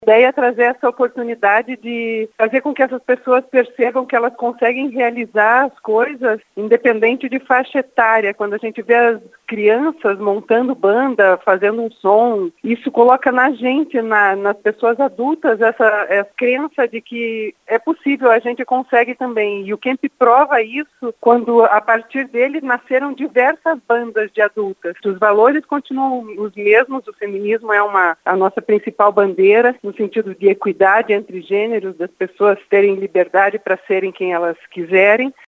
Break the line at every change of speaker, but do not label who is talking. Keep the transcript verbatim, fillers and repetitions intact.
A ideia é trazer essa oportunidade de fazer com que essas pessoas percebam que elas conseguem realizar as coisas independente de faixa etária. Quando a gente vê as crianças montando banda, fazendo um som, isso coloca na gente, na, nas pessoas adultas, essa, essa crença de que é possível, a gente consegue também. E o Camp prova isso quando, a partir dele, nasceram diversas bandas de adultas. Os valores continuam os mesmos, o feminismo é uma, a nossa principal bandeira, no sentido de equidade entre gêneros, das pessoas terem liberdade para serem quem elas quiserem.